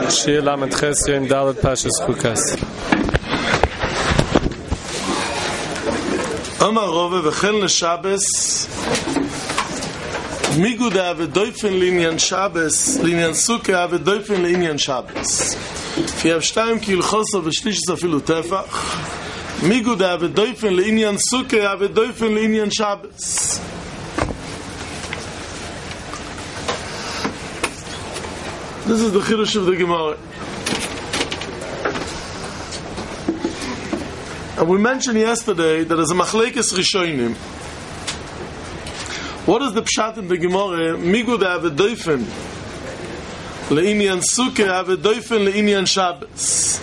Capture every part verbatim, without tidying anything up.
Shir Lamed Ches Yom Dalet Pashas Chukas. Amar Rove v'chen l'Shabbos Miguda v'doifen l'inyan Shabbos l'inyan Sukkah v'doifen l'inyan Shabbos. If you have shtayim ki ilchoso v'shlishis afilu tefach Miguda v'doifen l'inyan Sukkah v'doifen l'inyan Shabbos. This is the Chidush of the Gemara. And we mentioned yesterday that as a Machlekes Rishonim, what is the pshat in the Gemara? Migud avedoifen le'inyan Sukkah avedoifen le'inyan Shabbos.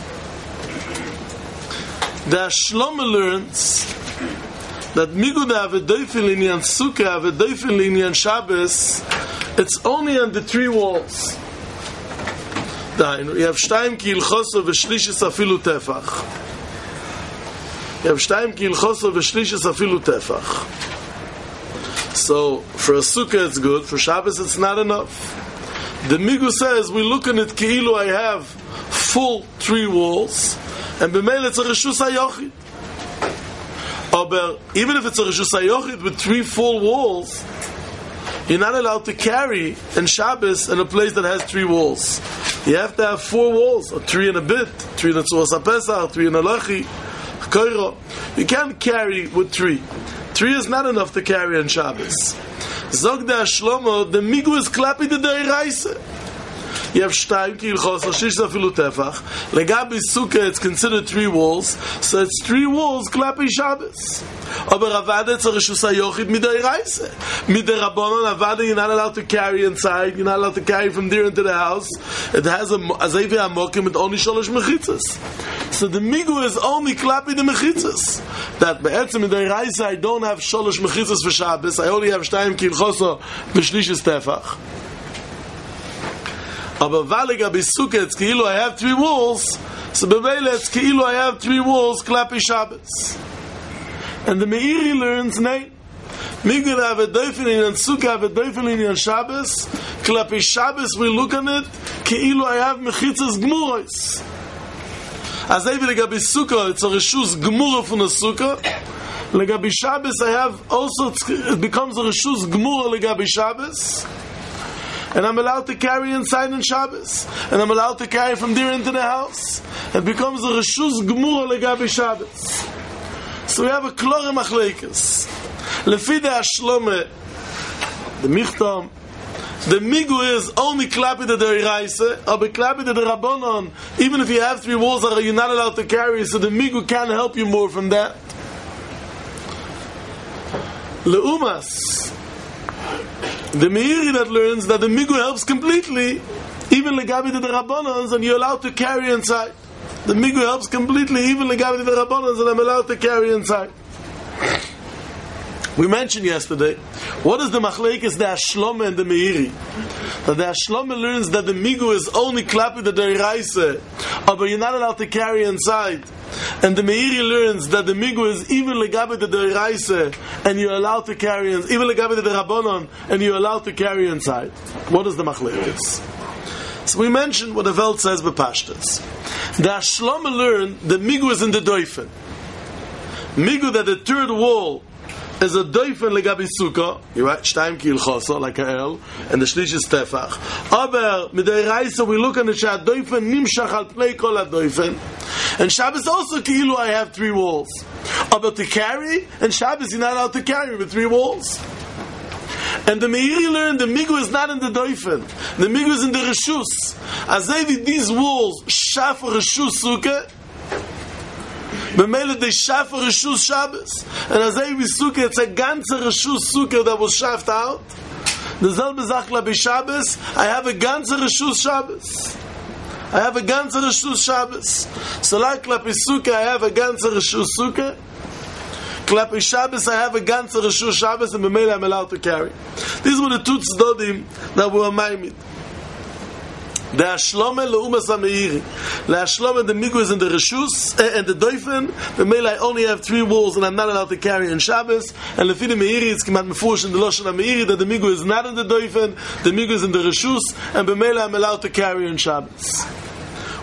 The Shlomo learns that Migud avedoifen le'inyan Sukkah avedoifen le'inyan Shabbos, it's only on the three walls. You have shtayim ki ilchoso v'shlishis afilu tefach. You have shtayim ki ilchoso v'shlishis afilu tefach. So for a sukkah it's good, for Shabbos it's not enough. The Migu says we look at it ki'ilu I have full three walls, and b'meil it's a reshus hayochid. But even if it's a reshus hayochid with three full walls, you're not allowed to carry in Shabbos in a place that has three walls. You have to have four walls, or three and a bit, three in a Tzuos HaPesach, three in a Lechi, Koiro. You can't carry with three. Three is not enough to carry on Shabbos. Zog da Shlomo, the Migu is klapi de deiraisa. You have shtayim ki ilchos, shish afilu tefach. Legabi Sukkah, it's considered three walls, so it's three walls klapi Shabbos. Aber Avada, it's a reshus hayochid midei reise. Midei Rabbanon, Avada, you're not allowed to carry inside, you're not allowed to carry from there into the house. It has a azevi amokim with only sholosh mechitzas. So the Migu is only klapi the mechitzas. That be'etzem midei reise, I don't have sholosh mechitzas for Shabbos, I only have shtayim ki ilchoso b'shlishis tefach. Aber Valiga B'Sukkah, it's ki'ilu I have three walls, so B'Meila it's ki'ilu I have three walls, klapi Shabbos. And the Meiri learns, nay, Migud avedoifen in Sukkah avedoifen in Shabbos, klapi Shabbos we look on it, ki'ilu I have mechitzas gmuros. As David legabi Sukkah, it's a reshus gmura from the Sukkah. Legabi Shabbos I have also, it becomes a reshus gmura legabi Shabbos. And I'm allowed to carry inside on Shabbos. And I'm allowed to carry from there into the house. It becomes a reshus gmura legabi Shabbos. So we have a klore machlekes. Lefi de Shlome, the Michtam, the Migu is only klapi de deiraisa, or be klapi de Rabbanon. Even if you have three walls that you're not allowed to carry, so the Migu can help you more from that. Leumas, the Meiri that learns that the Migu helps completely, even legabi de Rabbanons, and you're allowed to carry inside. The Migu helps completely, even legabi de Rabbanons, and I'm allowed to carry inside. We mentioned yesterday, what is the machlekes the Shlome and the Meiri? That the Shlome learns that the Migu is only klapi the deiraisa, but you're not allowed to carry inside. And the Meiri learns that the Migu is even legabi the deiraisa, and you're allowed to carry in, even legabi the Rabbanon, and you're allowed to carry inside. What is the machlekes? So we mentioned what the Welt says b'pashtas. The Shlome learned the Migu is in the doifen. Migu, that the third wall is a doifen legabi Sukkah. You right? Shtayim ki ilchoso, like a el, and the shlish is tefach. Aber midei reisa, we look on the shat doifen nimshach al pnei kol doifen. And Shabbos also ki'ilu I have three walls. Aber to carry, and Shabbos you're not allowed to carry with three walls. And the Meiri learned the Migu is not in the doifen. The Migu is in the reshus. As they did these walls, shaf reshus Sukkah, B'meila they shaf reshus Shabbos. And as they with Sukkah, it's a ganze reshus Sukkah that was shaft out. The zelbe zachla b'Shabbos, I have a ganze reshus Shabbos. I have a ganze reshus Shabbos. So like klapi Sukkah, I have a ganze reshus Sukkah. Klapi Shabbos, I have a ganze reshus Shabbos, and b'meila I'm allowed to carry. These were the two tzdodim that were maimid. The Shlome leumas hameiri. The Shlome, the Migu is in the reshus uh, and the doifen. B'meila I only have three walls, and I'm not allowed to carry in Shabbos. And lefi the Meiri, it's kimat mefush in the Lashon HaMeiri that the Migu is not in the doifen, the Migu is in the reshus, and b'meila I'm allowed to carry in Shabbos.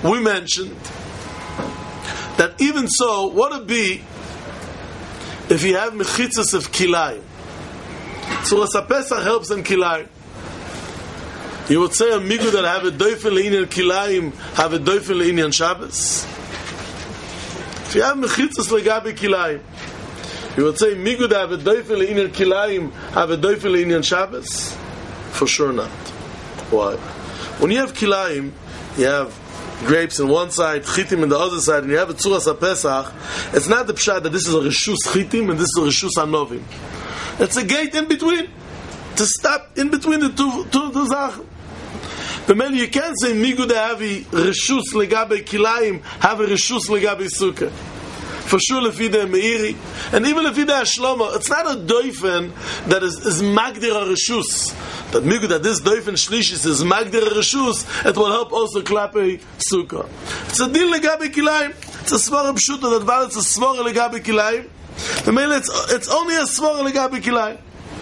we mentioned that even so, what would it be if you have mechitzas of kilayim? So as a Pesach helps in kilayim. You would say a migu that have a doifen le'inyan kilayim, have a doifen le'inyan Shabbos. If you have mechitzas legabe kilayim, you would say migu that have a doifen le'inyan kilayim, have a doifen le'inyan Shabbos? For sure not. Why? When you have kilayim, you have grapes on one side, chitim on the other side, and you have a tzuras ha-Pesach, it's not the pshat that this is a reshus chitim and this is a reshus ha-novim. It's a gate in between, to stop in between the two two, two zachim. The man, you can't say migu de havi reshus legabe kilayim, have a reshus legabe sukkah. For sure, lefi de meiri, and even lefi de Shlomo, it's not a doifen that is, is magdir a reshus. That migu that this doifen shlishis is magdir a reshus, it will help also klape sukkah. It's a din legabe kilayim. It's a svara pshuta that val it's a svara legabe kilayim. The man, it's it's only a svara legabe kilayim.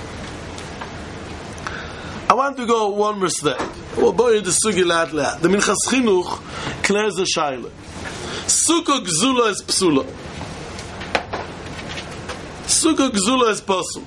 I want to go one more step. Well, boy, the sugi lat lat. The Minchas Chinuch clears the shaila. Sukkah gzula is psula. Sukkah gzula is pasul.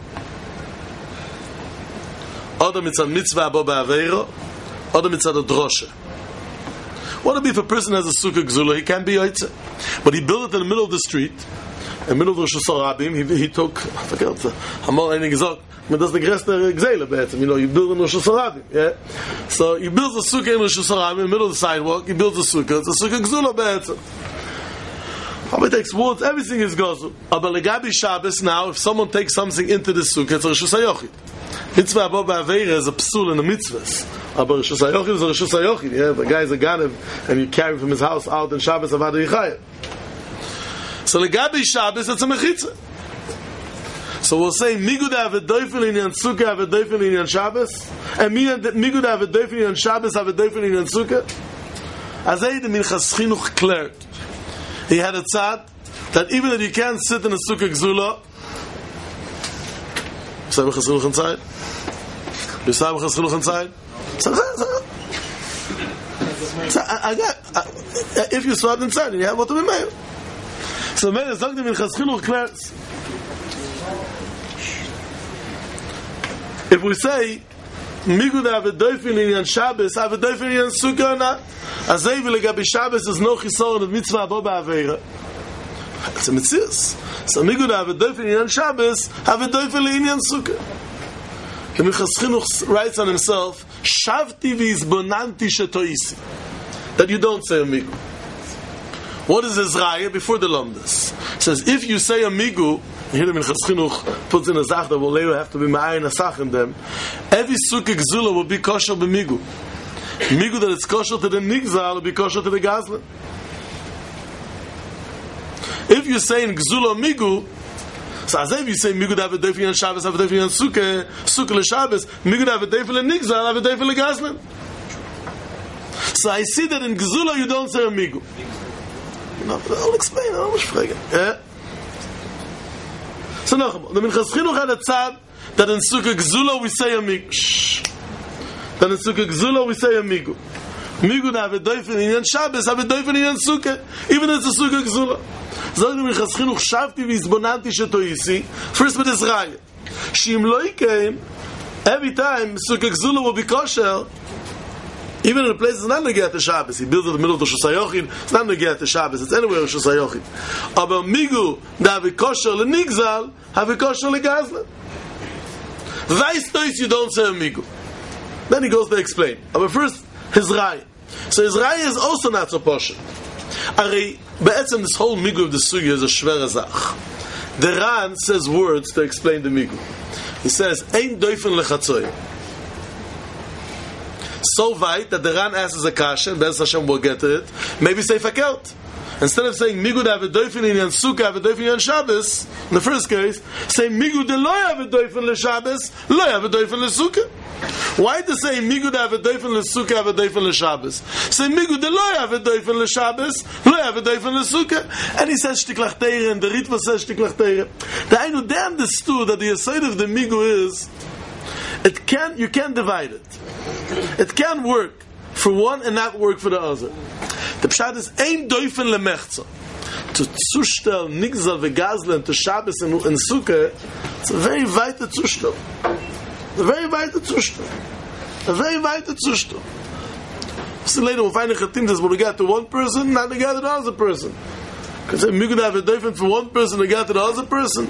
Adam it's a mitzvah abo ba'aveira. Adam it's a drosha. What if a person has a sukkah gzula? He can't be yaitze, but he built it in the middle of the street, in the middle of the Rosh Hashanah. He, he took, I forget, Hamor einig gesagt. But that's the größte Gzeile, betzim. You know, you build in Rosh Hashanah, yeah? So, you build a sukkah in Rosh Hashanah, in the middle of the sidewalk, you build a sukkah, it's a sukkah gzula, betzim. How it takes wood, everything is gzul. Aber legabi Shabbos now, if someone takes something into the sukkah, it's a Rosh Hashanah. Mitzvah abo ba'aveira is a psul in the mitzvahs. Aber Rosh Hashanah is a Rosh Hashanah, yeah? If a guy is a ganev, and you carry from his house out in Shabbos, avad yichayah. So, legabi Shabbos, it's a mechitza. So we'll say migu da have a doifen in yan sukkah, have a doifen in yan Shabbos, and migu da have a doifen in yan Shabbos, have a doifen in yan sukkah. Azay the Minchas Chinuch cleared. He had a tzad that even if you can't sit in a sukkah gzula, say Minchas Chinuch inside. You say Minchas Chinuch inside. So I got if you swap inside, you have what to be made. So man, it's not the Minchas Chinuch clears. If we say migu da have a doifen in yan Shabbos, have a doifen in yan sukkah or not, azay v'legabi Shabbos is no chisor of mitzvah abo ba'aveira. It's a mitzvah. So migu da have a doifen in yan Shabbos, have a doifen in yan sukkah. The Minchas Chinuch writes on himself, shavti v'izbonanti shetoisi, that you don't say a migu. What is his raya before the Lomdas? It says, if you say a migu, here the Minchas Chinuch puts in a zach that will later have to be ma'ayin asach in them, every sukkah gzula will be kosher b'migu. Migu that it's kosher to the nigzal will be kosher to the gazlan. If you say in gzula migu, so as if you say migu that have a doifen on Shabbos, have a doifen on sukkah, sukkah l'Shabbos, migu that have a doifen on nigzal, have a doifen on gazlan. So I see that in gzula you don't say a migu. No, I'll explain. I don't know. Yeah. So now, the Minchas Chinuch had a tzad that in Sukkah Gzula we say a migu. That in Sukkah Gzula we say a migu. Migu that have a doifen in yan Shabbos, have a doifen in yan Sukkah, even if it's a Sukkah Gzula. So the Minchas Chinuch shavti v'izbonanti shetoisi, first with his raya. Shim lo came, every time Sukkah Gzula will be kosher, even in a place that's not negiyat to Shabbos. He builds in the middle of the Rosh Hashanah. It's not negiyat to Shabbos. It's anywhere Rosh Hashanah. Aber migu da have a kosher lenigzal, have a kosher legazlan. Weiss tois you don't say a migu. Then he goes to explain. Aber first his raya. So his raya is also not so posh. Ari be'etzem this whole migu of the sugya is a shver zach. The Ran says words to explain the migu. He says ein doifen lechatzoy. So weit that the Ran asks a kasha, and Bez Hashem will get to it. Maybe say fakelt. Instead of saying migu da have a doifen in yan sukkah, have a doifen in yan Shabbos, in the first case, say migu de lo have a doifen le Shabbos, lo have a doifen le sukkah. Why to say migu da have a doifen le sukkah, have a doifen le Shabbos? Say migu de lo have a doifen le Shabbos, lo have a doifen le sukkah. And he says shtiklach teire, and the Ritva says shtiklach teire. The Ainu, they understood that the aside of the migu is, it can't, you can't divide it. It can work for one and not work for the other. The pshat is ein doifen lemechza. To zustel nigzal vegazlen to Shabbos and, and Sukkah, it's a very weite zustel. A very weite zustel. A very weite zustel. So later we'll find a chatim says, when we got to one person, not to get to the other person. Because if we could have a doifen for one person to get to the other person.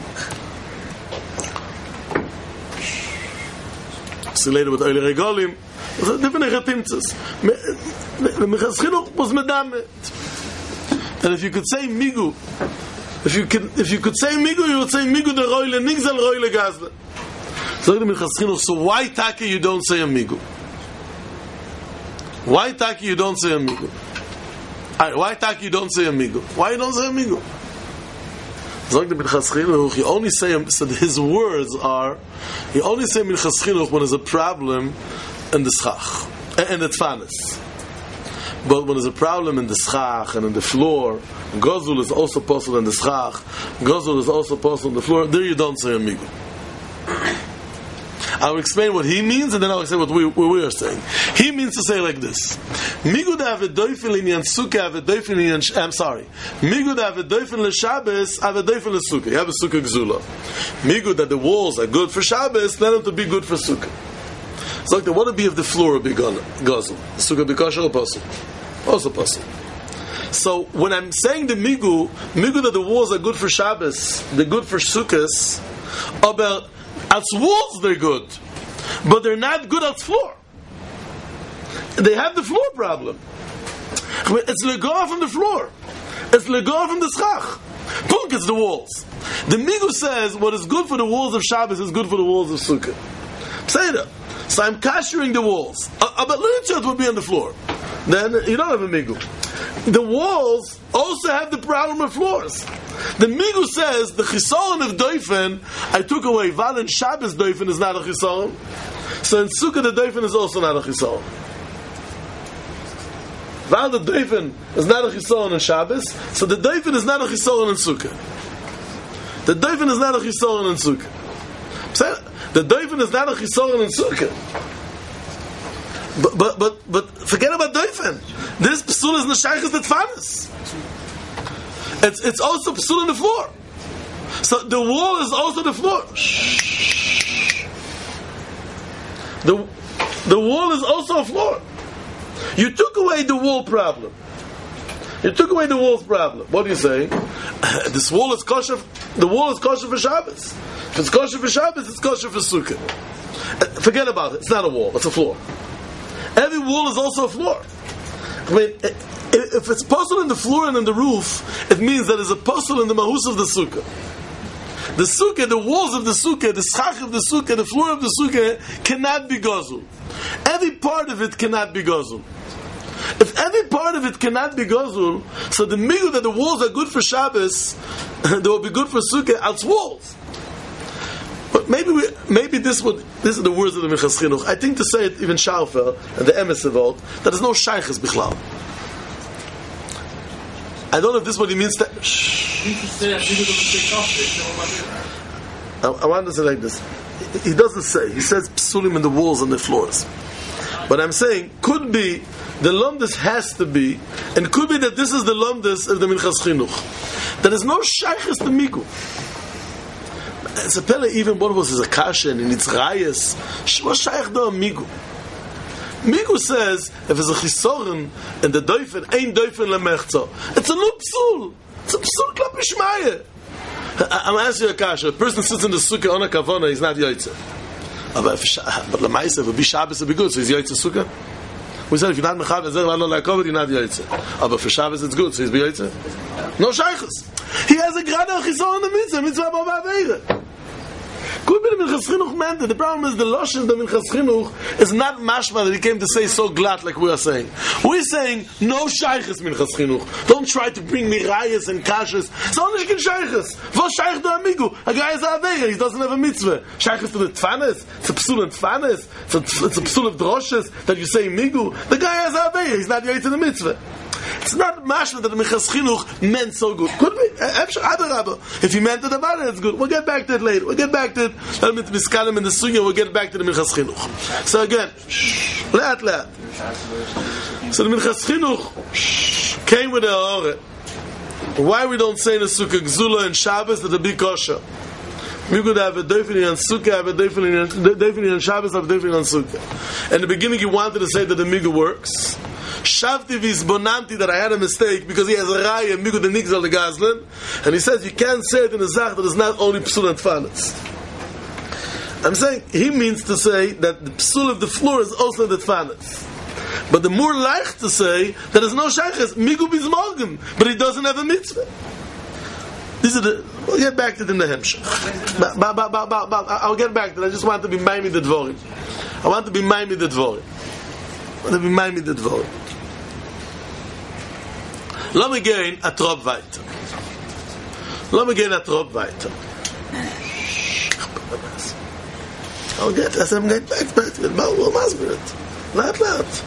So later with Oile Regalim, there's different chatimtzes. The Minchas Chinuch was medamet. And if you could say migu, if you could, if you could say migu, you would say migu de roile nigzal roile gazle. So the Minchas Chinuch, so why taki you don't say a migu? Why taki you don't say a migu? Right, why taki you don't say a migu? Why you don't say a migu? So the Minchas Chinuch, you only say him, so his words are, you only say Minchas Chinuch when there's a problem in the schach and the tfanis. But when there's a problem in the schach and in the floor, gozul is also possible in the schach, gozul is also possible on the floor, there you don't say amigo. I'll explain what he means and then I'll explain what we, what we are saying. He means to say like this. Migu da avedoifin linyan sukkah avedoifin linyan, I'm sorry. Migu da avedoifin l'Shabbos avedoifin l'sukkah. You have a sukkah gzula. Migu that the walls are good for Shabbos, let them to be good for sukkah. So like, what would be if the floor would be gozul? Sukkah be kosher or possible? Also possible. So when I'm saying the migu, migu that the walls are good for Shabbos, they're good for sukkahs, about as walls they're good, but they're not good as floor. They have the floor problem. It's legor from the floor. It's legor from the schach. Punk is the walls. The migu says what is good for the walls of Shabbos is good for the walls of sukkah. Say that. So I'm kashering the walls. Uh, but little would be on the floor. Then you don't have a migu. The walls also have the problem of floors. The migu says the chisaron of doifen I took away. Val and Shabbos doifen is not a chisaron. So in sukkah the doifen is also not a chisaron. Val the doifen is not a chisaron in Shabbos. So the doifen is not a chisaron in sukkah. The doifen is not a chisaron in sukkah. So, the doifen is not a chisaron in sukkah. But, but, but, but forget about doifen. This psul is neshaychus the tfanis. It's, it's also psul in the floor. So the wall is also the floor. The, the wall is also a floor. You took away the wall problem. You took away the wall's problem. What are you saying? This wall is kosher. The wall is kosher for Shabbos. If it's kosher for Shabbos, it's kosher for Sukkah. Forget about it. It's not a wall. It's a floor. Every wall is also a floor. I mean, if it's possible in the floor and in the roof, it means that there's a possible in the mahus of the Sukkah. The Sukkah, the walls of the Sukkah, the schach of the Sukkah, the floor of the Sukkah cannot be gozul. Every part of it cannot be gozul. If every part of it cannot be gozul, so the migu that the walls are good for Shabbos, they will be good for Sukkah as walls. But maybe we, maybe this would this are the words of the Minchas Chinuch. I think to say it even sharper and the emes evolved that there's no shaychus bichlal. I don't know if this is what he means to. I, I want to say like this. He doesn't say. He says psulim in the walls and the floors. But I'm saying could be the lumdus has to be, and could be that this is the lumdus of the Minchas Chinuch. There is no shaychus to migu. It's a pele even what was his akashen in its rayas. What's shaykh do migu? Migu says if there's a chisoren and the doifen ain't doifen lemechza. It's a new psul. It's a psul klap mishmaye. I'm asking you a kasha. A person sits in the sukkah on a kavana, he's not yoytze. But lemaisa, if it be Shabbos, it be good. So he's yoytze sukkah. We said if you're not mechav ezer v'alo la'akov, you're not yoytze. But for Shabbos it's good, so he's be yoytze. No shaychus. He has a grad of chisoren in the mitzvah, mitzvah b'ava aveira. Could be the Minchas Chinuch meant it. The problem is the Loshen the Minchas Chinuch is not mashma that he came to say so glad like we are saying. We're saying no shaychus Minchas Chinuch. Don't try to bring mirayas and kashas. It's only shkin shaychus. Vos shaych do amigu. A guy is aveir. He doesn't have a mitzvah. Shaychus to the tfanes. It's a psul of tfanes. It's a, it's a psul of droshes that you say migu. The guy has aveir. He's not yet in the mitzvah. It's not mashma that the Minchas Chinuch meant so good. Could be. If he meant it about it, it's good. We'll get back to it later. We'll get back to it. Let me miskalim in the sunya. We'll get back to the Minchas Chinuch. So again, le'at le'at. So the Minchas Chinuch came with the Ha'oreh. Why we don't say in the Sukkah Gzula and Shabbos that the big kosher? We could have a definitely on Sukkah, have a definitely definitely on Shabbos, have a definitely on Sukkah. In the beginning, he wanted to say that the Migu works. Shavti v'izbonanti that I had a mistake because he has a raya Migu the Nigzal the Gazlan, and he says you can't say it in a zach that is not only psul and tfanas. I'm saying he means to say that the psul of the floor is also the tfanas. But the more leicht to say that there's no shayches Migu bizmorgen, but he doesn't have a mitzvah. These are the. We'll get back to the Nehemshach. I'll get back to it. I just want to be maimi the dvorim. I want to be maimi the dvorim. I want to be maimi the dvorim. Let me gain a trop weiter. Let me gain a trop weiter. I'll get. I said I'm going back back to it. We'll master it. Not that.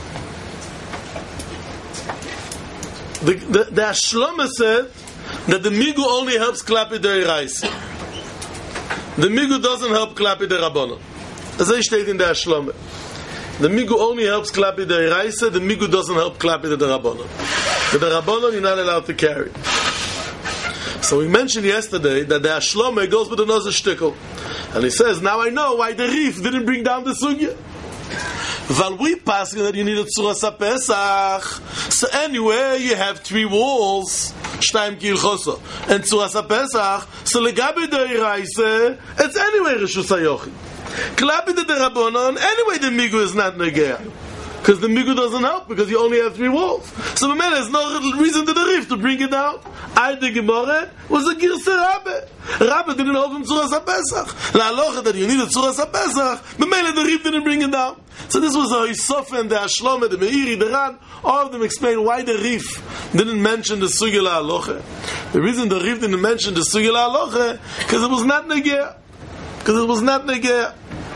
The the, the Shloma said that the Migu only helps Klapi Deiraisa. The Migu doesn't help Klapi Derabbanon. As I stated in the Shloma. The Migu only helps Klapi Deiraisa, the Migu doesn't help Klapi Derabbanon. The Derabbanon you're not allowed to carry. So we mentioned yesterday that the Shloma goes with another shtickle. And he says, now I know why the Rif didn't bring down the Sugya. Val we pass that you need a Tzuras HaPesach. So anyway, you have three walls. Shtaim Kil Choso. And Tzuras HaPesach, so legabe Deiraisa, it's anyway Rishus HaYochid. Klapi the Derabbanon, anyway the Migu is not Negea. Because the Migu doesn't help, because you only have three walls. So man, there's no reason to the Rif to bring it down. I the Gemara was a Girse Rabbe. Rabbe didn't hold him Tzuras HaPesach. La Alocha that you need a Tzuras HaPesach, but man, the Rif didn't bring it down. So this was a Yisofen, the Ashlome, the Meiri, the Ran. All of them explain why the Rif didn't mention the Sugya La Alocha. The reason the Rif didn't mention the Sugya La Alocha, because it was not Negea. Because it was not Negea.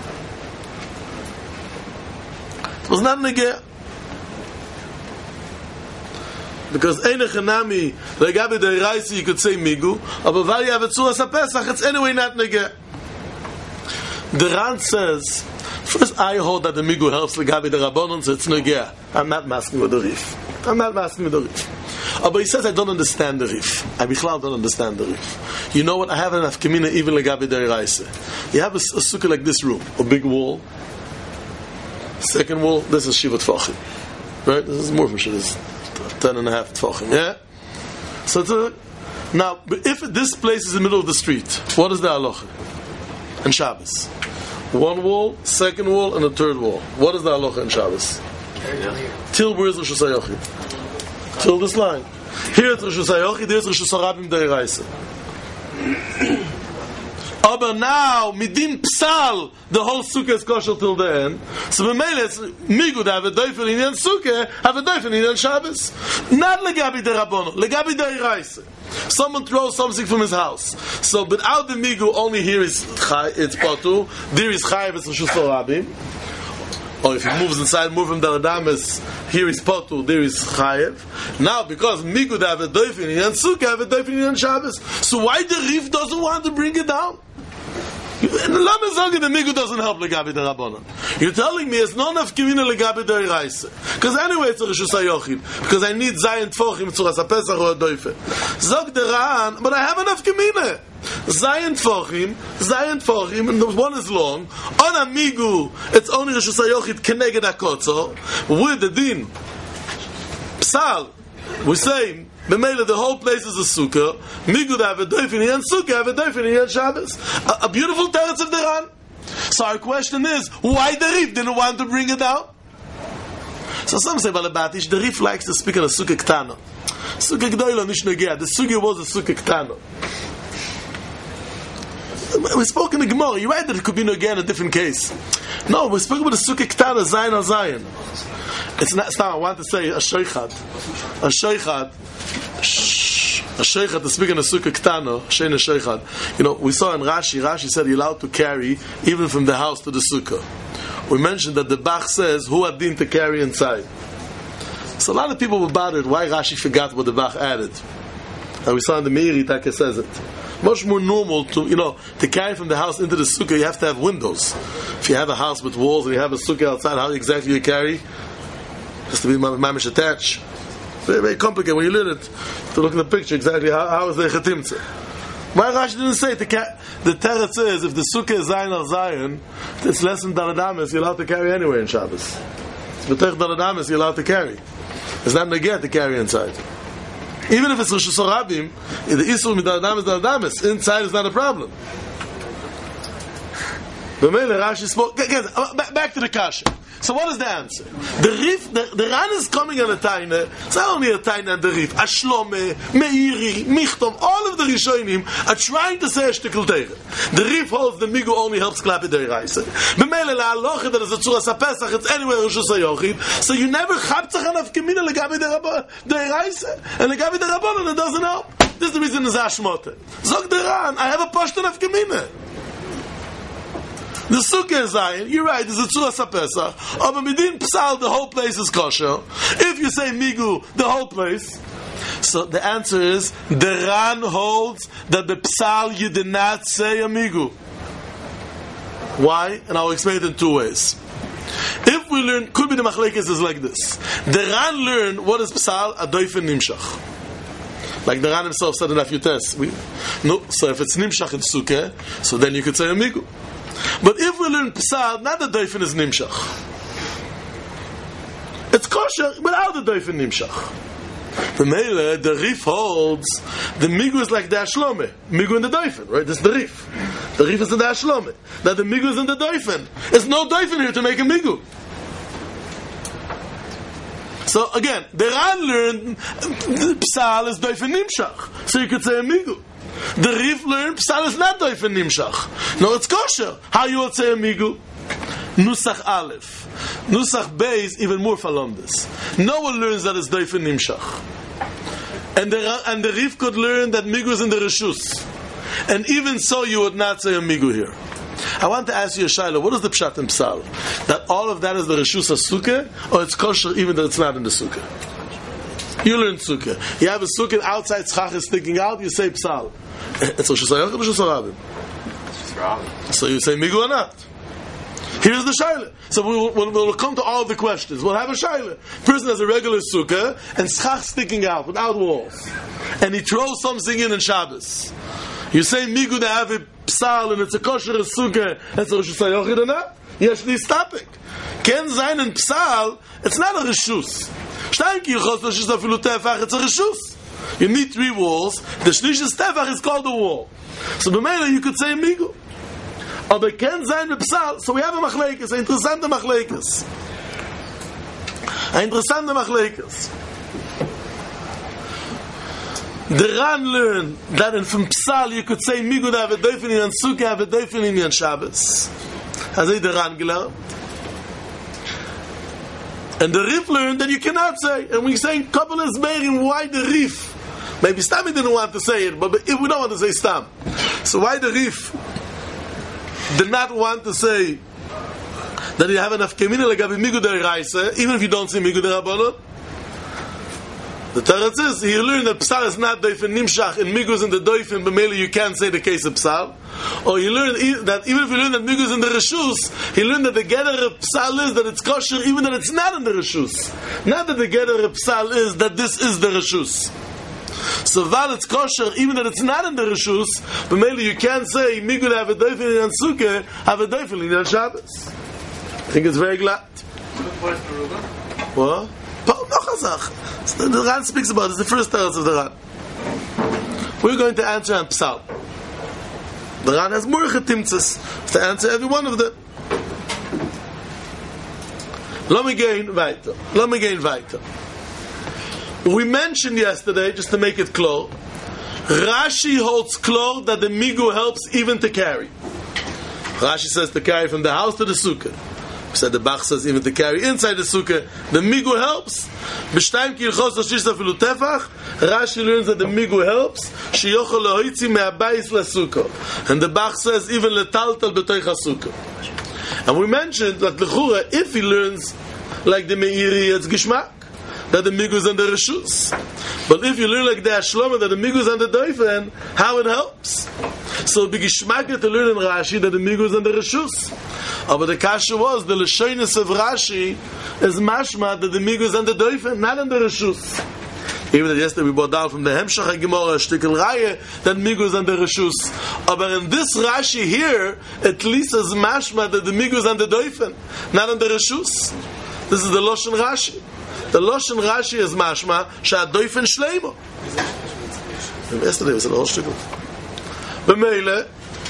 It was not Negea. Because Eine Chanami, Legabe Deiraisa, you could say Migu, but while you have a Tzuras HaPesach, it's anyway not Negea. The Ran says, first I hold that the Migu helps Legabe Derabbanon, so it's Negea. I'm not masking with the Rif. I'm not masking with the Rif. Oh, but he says I don't understand the Rif. I Bichlal don't understand the Rif. You know what? I have enough Kamina even Legabe Deiraisa. You have a, a sukkah like this room, a big wall. Second wall, this is Shiva Tfachim. Right? This is more from Shiva. This is ten and a half Tfachim. Yeah? So it's a, now, if this place is in the middle of the street, what is the halacha? And Shabbos. One wall, second wall, and a third wall. What is the halacha in Shabbos? Till where is Rosh Hashanah? Till this line. Here it's Rosh Hashanah, there is Rosh Hashanah Deiraisa. But now, midin psal, the whole sukkah is kosher till the end. So b'meile, it's migu to have a doifen in yan sukkah, have a doifen in yan Shabbos. Not legabi derabbanon, legabi deiraisa. Someone throws something from his house. So without the migu, only here is chay, it's patu, there is chayiv, it's reshus harabim. Or if he moves inside, move him down the damas, here is potu, there is chayev. Now, because migu to have a doifen in yan sukkah, have a doifen in yan Shabbos. So why the Rif doesn't want to bring it down? Lama Zalga the Migu doesn't help Legabi the Rabbanon. You're telling me it's not enough Kivina Legabi the Reise. Because anyway it's a Rishus HaYochid. Because I need Zayin Tfochim Tzuras HaPesach or a Doife. Zog the Ran, but I have enough Kivina. Zayin Tfochim, Zayin Tfochim, and the one is long. On a Migu, it's only Rishus HaYochid Keneged HaKotzo. With the Din. Psal, we say, B'meila, the whole place is a sukkah. Migu to have a doifen and sukkah, have a doifen and Shabbos. A, a beautiful teretz of the Ran. So our question is, why the Rif didn't want to bring it down? So some say, Balabatish, the Rif likes to speak on a sukkah ktano. Sukkah gdoilo nish negea. The sukkah was a sukkah ktano. We spoke in the Gemara. You're right that it could be negea in a different case. No, we spoke about the sukkah ktano, Zayin al Zayin. It's not, it's not, I want to say a sheikhad. A sheikhad. A sheikhad, to speak in a sukkah ktano, shein a sheikhad. You know, we saw in Rashi, Rashi said you're allowed to carry even from the house to the sukkah. We mentioned that the Bach says, who adin to carry inside. So a lot of people were bothered why Rashi forgot what the Bach added. And we saw in the Meiri, Taka says it. Much more normal to, you know, to carry from the house into the sukkah, you have to have windows. If you have a house with walls and you have a sukkah outside, how exactly you carry? It has to be mamish attached. Very, very complicated when you learn it to look at the picture exactly how, how is the Chetimtze. Why Rashi didn't say it? The, the Teretz says if the Sukkah is Zayin al Zayin, it's less than Daladamis, you're allowed to carry anywhere in Shabbos. It's B'tech Daladamis, you're allowed to carry. It's not Neget to carry inside. Even if it's Rosh Hashanah, the Isur Midaladamis Daladamis, inside is not a problem. But Rashi spoke. Back to the Kasha. So what is the answer? The Rif, the, the Ran is coming on a Taina. It's not only a Taina and the Rif. Ashlome, Meiri, Michtom, all of the Rishonim are trying to say a shtickle Teire. The Rif holds the Migu only helps Klapi Deiraisa. B'meile la'aloche, that is a Tzuras HaPesach, it's anywhere Rosh Hashanah. So you never Chabtzach Anav Kemina legabi Deiraisa. And legabi Derabbanan, it doesn't help. This is the reason it's Ashmote. Zog the Ran, I have a Pashtan of Kemina. The Sukkah is Zayin, you're right, there's a Tzuras HaPesach. But Midin Psal, the whole place is kosher. If you say Migu, the whole place. So the answer is, the Ran holds that the Psal you did not say a Migu. Why? And I'll explain it in two ways. If we learn, could be the Machlekes is like this. The Ran learned, what is Psal? A Doifen Nimshach. Like the Ran himself said in a few tests. We, no, so if it's Nimshach in Sukkah, so then you could say a Migu. But if we learn Psal, not the Doifen is Nimshach. It's kosher without the Doifen Nimshach. The Mele, the Rif holds, the Migu is like the Ashlome. Migu in the Doifen, right? This is the Rif. The Rif is in the Ashlome. That the Migu is in the Doifen. There's no Doifen here to make a Migu. So again, the Ran learned Psal is Doifen Nimshach. So you could say a Migu. The Rif learned Psal is not Doifen Nimshach. No, it's kosher. How you would say a Migu? Nusach Aleph. Nusach Beis even more falondas. No one learns that it's Doifen Nimshach. And the, and the Rif could learn that Migu is in the Reshus. And even so you would not say a Migu here. I want to ask you a Shaila, what is the Pshat in Psal? That all of that is the Reshus HaSukkah, or it's kosher even though it's not in the Sukkah? You learn Sukkah. You have a Sukkah outside, Tzchach is sticking out, you say Psal. It's Rosh Hashanah or Rosh Hashanah? So you say Migu or not? Here's the Shaila. So we will, we'll, we'll come to all of the questions. We'll have a Shaila. Person has a regular Sukkah and Tzchach sticking out without walls. And he throws something in in Shabbos. You say Migu to have a Psal and it's a kosher Sukkah and it's a Rosh Hashanah or not? Yes, please stop it. Ken Zayin and Psal, it's not a Reshus. It's a Reshus. You need three walls. The Shlish Tefach is called a wall. So b'meila you could say Migu. Aber ken Zayin and Psal, so we have a Machlekes, a interessante Machlekes. A interessante Machlekes. The Ran learned that in from Psal you could say Migu to have a Doifen in Sukkah, have a Doifen in Shabbos. Has he the Ran gelernt? And the Rif learned that you cannot say. And we're saying Kabbalah is Merim, why the Rif? Maybe Stami didn't want to say it, but if we don't want to say Stam. So why the Rif did not want to say that you have enough Kemina legabi Migu Deiraisa, even if you don't say Migu Derabbanan? The Teretz is, he learned that Psal is not Doifen Nimshach, and Migu is in the Doifen, but mainly you can't say the case of Psal. Or he learned that even if you learn that Migu is in the Reshus, he learned that the Geder of Psal is that it's kosher, even that it's not in the Reshus. Not that the Geder of Psal is that this is the Reshus. So while it's kosher, even that it's not in the Reshus, but mainly you can't say Migu to have a Doifen in Sukkah, have a Doifen in Shabbos. I think it's very glad. What? The Ran speaks about it. It's the first teretz of the Ran. We're going to answer on Psal. The Ran has more chetimtzes to answer every one of them. Let me gain weiter. Let me gain weiter. We mentioned yesterday, just to make it clear, Rashi holds clear that the Migu helps even to carry. Rashi says to carry from the house to the sukkah. We said the Bach says even to carry inside the sukkah. The Migu helps. B'shtayim ki ilchos l'shish afilu tefach. Rashi learns that the Migu helps. Sheyochol lohoitzi me'abayis l'sukkah. And the Bach says even letaltal b'toich ha'sukkah. And we mentioned that l'chura, if he learns like the Meiri, it's gishmak, that the Migu is under Reshus. But if you learn like the Ashloma, that the Migu is under Doifen, how it helps? So it be gishmak to learn in Rashi that the Migu is under Reshus. But the kasha was, the Lashonis of Rashi is mashma that the Migu is under Doifen, not under Reshus. Even that yesterday we brought down from the Hemshach Gemara, Shtikel Raya, that Migu is under Reshus. But in this Rashi here, at least as mashma that the Migu is under Doifen, not under Reshus. This is the Loshen Rashi. The Loshen Rashi is mashma, Shad Doifen Shleimo. Yesterday was a whole Shtikel. B'meile,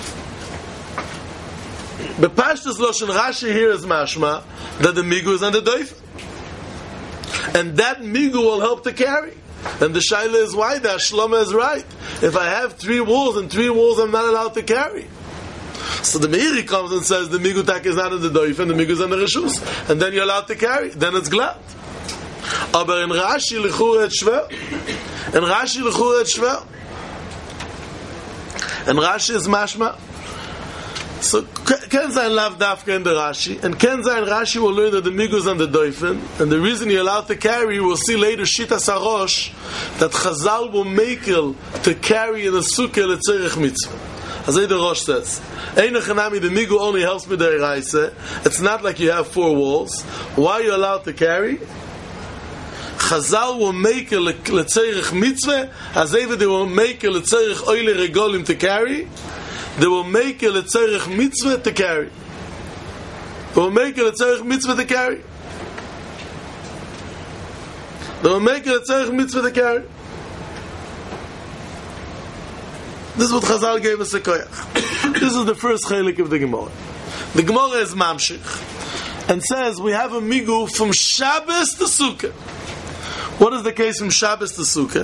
the Pashtus Loshen Rashi here is mashma, that the Migu is under Doifen. And that Migu will help to carry. And the Shaila is why the Shloma is right. If I have three walls and three walls I'm not allowed to carry. So the Meiri comes and says the Migu tak is not in the Doif and the Migu is in the Reshus. And then you're allowed to carry. Then it's glad. Aber in Rashi l'chur et shver. In Rashi l'chur et shver. And Rashi is mashma. So, ken zayin lav dafka in the Rashi, and ken zayin Rashi will learn that the Migu is on the Doifen, and the reason you're allowed to carry, we'll see later, Shita Sarosh, that Chazal will make it to carry in a sukkah l'tzerich mitzvah. As the Rosh says, Ein echanami, the Migu only helps me the Reise. It's not like you have four walls. Why are you allowed to carry? Chazal will make it l'tzerich mitzvah, as they will make it l'tzerich oile regolim to carry. They will make a letzerich mitzvah to carry. They will make a letzerich mitzvah to carry. They will make a letzerich mitzvah to carry. This is what Chazal gave us a koyach. This is the first chelik of the Gemara. The Gemara is mamshich and says we have a migu from Shabbos to Sukkah. What is the case from Shabbos to Sukkah?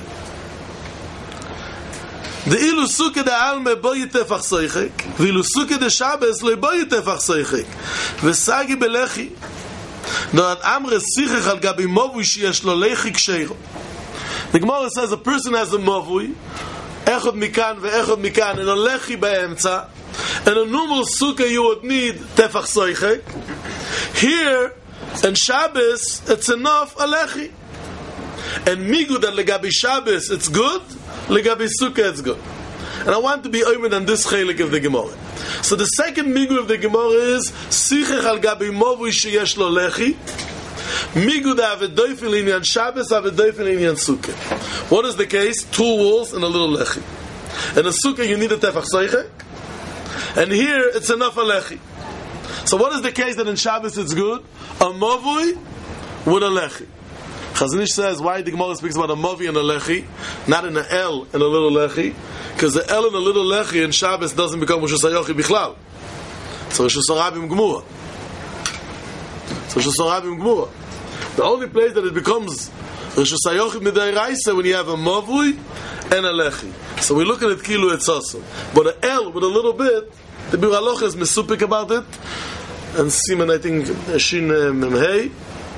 The ilu sukkah de alme boy tefach soichek, v'ilu sukkah de Shabbos le boy tefach soichek, v'sagi belechi, do'at amre sichech al gabi movui sheyesh lo lechi ksheiro. The Gemara says a person has a movui, echod mikan ve'echod mikan, and a lechi ba'emtza, and a normal sukkah you would need tefach soichek. Here, in Shabbos, it's enough a lechi. And migu that legabi Shabbos, it's good, legabi Sukkah, it's good. And I want to be open on this chelik of the Gemara. So the second migu of the Gemara is sichech al gabi movui sheyesh lo lechi. Migu da avedoifin linyan Shabbos, avedoifin linyan Sukkah. What is the case? Two walls and a little lechi. In a Sukkah you need a tefach soichek, and here it's enough a lechi. So what is the case that in Shabbos it's good? A movui with a lechi. Chazon Ish says why the Gemara speaks about a movi and a lechi, not in an el and a little lechi, because the el and a little lechi in Shabbos doesn't become Rosh Hashanah bichlal. So Rosh Hashanah Gemura. So Rosh Hashanah Gemura. The only place that it becomes Rosh Hashanah midayraisa when you have a movui and a lechi. So we look at it kilu etzasim, but an el with a little bit, the Bir Halacha is mesupik about it, and Simon I think Shin Memhei.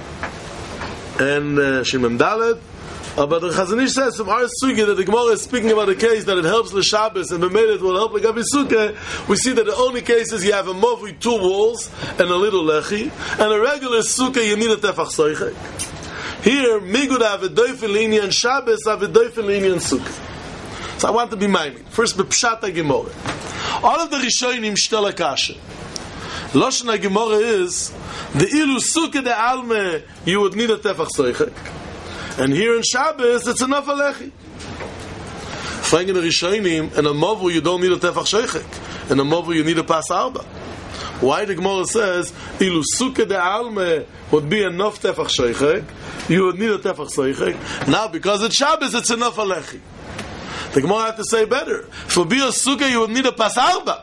And uh, Shimon Dalet. Uh, but the Chazon Ish says from our sugi that the Gemara is speaking about a case that it helps the Shabbos and B'meilet it will help the Gabi Sukkah. We see that the only case is you have a mov with two walls and a little lechi, and a regular Sukkah you need a tefach soichek. Here, Migud have a doifin linyan Shabbos, have a doifin linyan Sukkah. So I want to be minded. First, B'pshat Gemara. All of the Rishonim shtel akasha. Lashon Gemara is the ilu sukkah de alme you would need a tefach soichek, and here in Shabbos it's enough a lechi. Finding the Rishonim and a movu you don't need a tefach soichek, and a movu you need a pas arba. Why the Gemara says ilu sukkah de alme would be enough tefach soichek, you would need a tefach soichek. Now because it's Shabbos it's enough a lechi. The Gemara had to say better. For be a sukkah you would need a pas arba.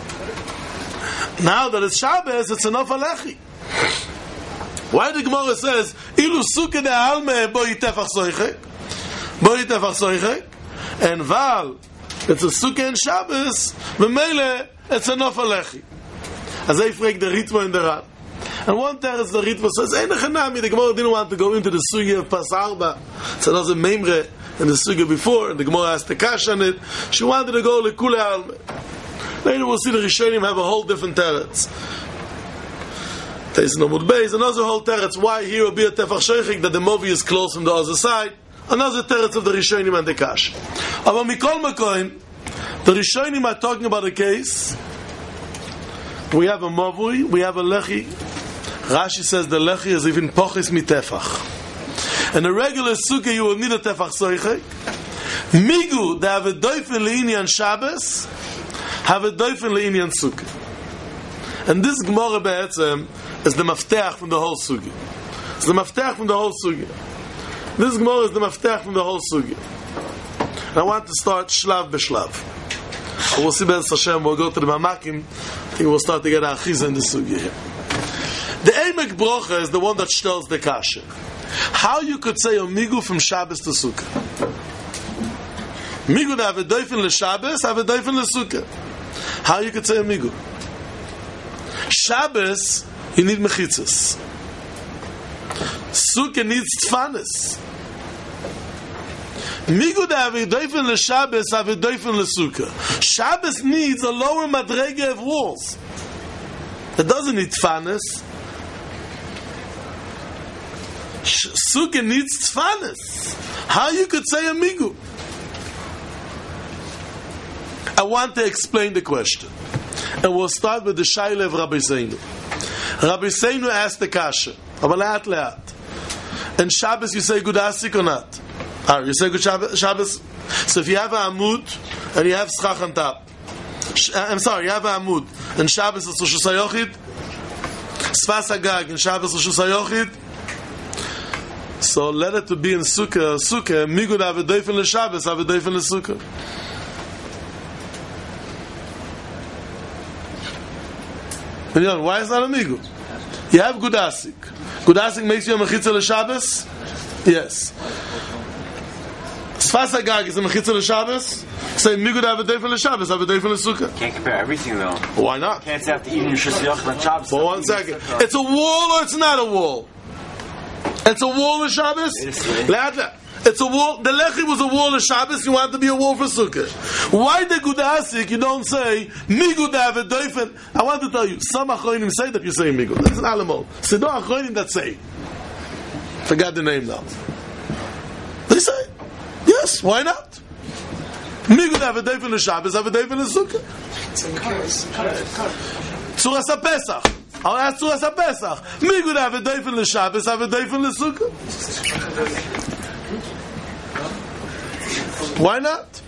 Now that it's Shabbos, it's enough a lechi. Why the Gemara says, Ilu sukkah de alme boi tefach soichek, boi tefach soichek, and val, it's a sukkah in Shabbos, b'meile, it's enough a lechi. As I freak the Ritva in the Ran. And one teretz the Ritva says, Ein echanami, the Gemara didn't want to go into the sugi of Pas Arba, so there was a memre in the sugi before, and the Gemara asked the kash on it, she wanted to go lekule alme. Later we'll see the Rishonim have a whole different teretz. There's no mud base, another whole teretz. Why here will be a tefach sheichik that the movi is close from the other side? Another teretz of the Rishonim and the Kash. Aber mikol makoim, the Rishonim are talking about a case. We have a movui, we have a lechi. Rashi says the lechi is even pochis mitefach. In a regular sukkah, you will need a tefach soichek. Migu, they have a doifen le'inyan Shabbos, have a doifen le'inyan sukkah. And this Gemara Be'etzem is the mafteach from the whole sugi. It's the mafteach from the whole sugi. This Gemara is the mafteach from the whole sugi. And I want to start shlav b'shlav. We'll see Be'ez Hashem, we'll go to the Mamakim, I think we'll start to get our achiza in the sugi here. The Eimek Brocha is the one that stells the kasha. How you could say a migu from Shabbos to Sukkah? Migu to have a doifen l'Shabbos, have a doifen l'Sukkah. How you could say a migu? Shabbos, you need mechitzas. Sukkah needs tfanis. Migu da have a doifen l'Shabbos, have a doifen l'Sukkah. Shabbos needs a lower madrege of walls. It doesn't need tfanis. Sukkah needs tfanis. How you could say a migu? I want to explain the question. And we'll start with the Shaila of Rabbi Seinu. Rabbi Seinu asked the kasha. Aber leat leat. And Shabbos you say good asik or not? Ah, you say good Shabbos? So if you have a amud and you have schach on top. I'm sorry, you have a amud and Shabbos is Rosh Hashanah. Sfas Agag and Shabbos Rosh Hashanah. So let it to be in Sukkah, Sukkah, Migud have a doifen l'Shabbos, have a doifen l'Sukkah. Why is that a migu? You have Gudasik. Gudasik makes you a mechitza l'Shabbos? Yes. Sfas Agag is a mechitza l'Shabbos? Say migu have a doifen l'Shabbos, have a doifen l'Sukkah. Can't compare everything though. Why not? Can't say after eating your shesiyach on Shabbos. For one second. It's a wall or it's not a wall? It's a wall of Shabbos? It's a wall. The Lechi was a wall of Shabbos. You want to be a wall for Sukkah. Why the Gudasik you don't say Migud have a doifen? I want to tell you, some Achronim say that you say Migud. That's an Alamo. So no Achronim that say. Forgot the name now. They say, yes, why not? Migud have a doifen of Shabbos, have a doifen of Sukkah. Tzuras HaPesach. I'll ask Tzuras HaPesach. Migud have a doifen l'Shabbos, have a doifen l'Sukkah. Why not?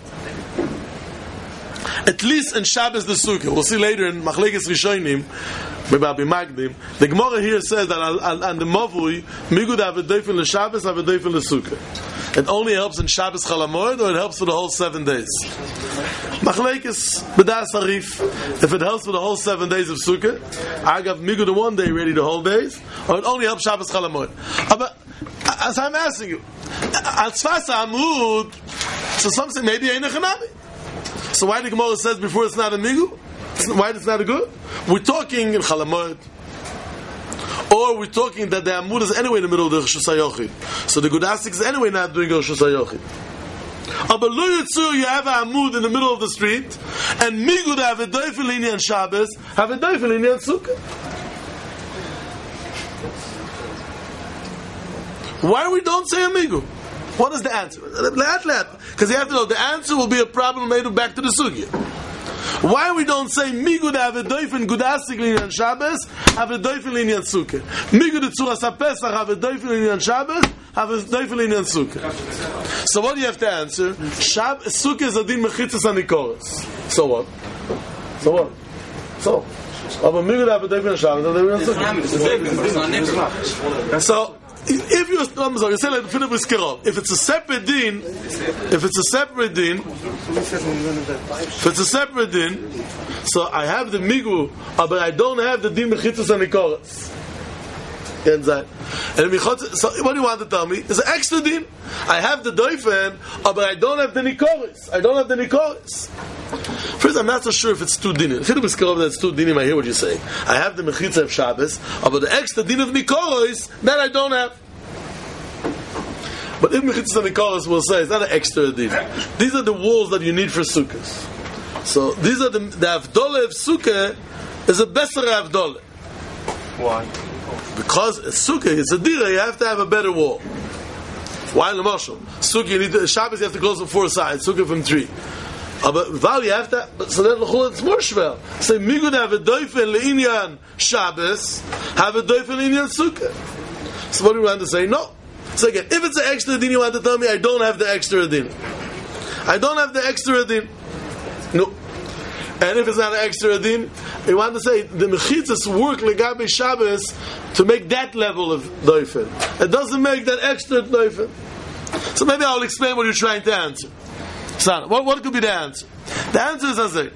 At least in Shabbos the Sukkah. We'll see later in Machlekes Rishonim, maybe I'll be Magdim. The Gemara here says that on the Mavui, Migud have a doifen l'Shabbos, have a doifen l'Sukkah. It only helps in Shabbos Chol HaMoed, or it helps for the whole seven days. Machlekes B'das Harif. If it helps for the whole seven days of Sukkah, I got Migud the one day ready the whole days, or it only helps Shabbos Chol HaMoed. But as I'm asking you, Al Tzfas Amud, so some say maybe Ein Echanami. So why the Gemara says before it's not a Migu? Why it's not a good? We're talking in Chol HaMoed. Or we're talking that the Amud is anyway in the middle of the Rosh Hashanah. So the Gudasik is anyway not doing Rosh Hashanah. Aber lo yitzu, you have a Amud in the middle of the street, and Migud have a doifen l'inyan Shabbos, have a doifen l'inyan Sukkah. Why we don't say a Migu? What is the answer? Because you have to know, the answer will be a problem made back to the Sugya. Why we don't say Migud have a doifen Gudasik l'inyan Shabbos, have a doifen l'inyan Sukkah. Migud Tzuras HaPesach have a doifen l'inyan Shabbos, have a doifen l'inyan Sukkah. So what do you have to answer? Shab Sukkah is a din mechitzas anikoros. So what? So what? So. Aber Migud have a doifen Shabbos, have a doifen Sukkah. So. If you, I'm sorry, you say like Philip is Kirov. If it's a separate din, if it's a separate din, if it's a separate din, so I have the migu, but I don't have the din mechitzas and nikoras. And so what do you want to tell me? It's an extra din. I have the doifen, but I don't have the nikoras. I don't have the nikoras. First, I'm not so sure if it's two dinim. If it is Kirov that's two dinim, I hear what you're saying. I have the mechitzah of Shabbos, but the extra din of nikoras that I don't have. But if mechitzah of nikoras will say it's not an extra din. These are the walls that you need for sukkahs. So these are the the avdolah of sukkah is a beser avdolah. Why? Because a sukkah is a dira, you have to have a better wall. Why in the marshal? Sukkah, you need to, Shabbos you have to close from four sides, sukkah from three. Uh, but Val, you have to, so then it's more shvel. Say, Migud have a doifen le'inyan Shabbos, have a doifen le'inyan Sukkah. So what do we want to say? No. So again, if it's an extra din, you want to tell me I don't have the extra din. I don't have the extra din. No. And if it's not an extra din, you want to say the mechitzas work legabe Shabbos to make that level of doifen. It doesn't make that extra doifen. So maybe I'll explain what you're trying to answer. Son, what, what could be the answer? The answer is as a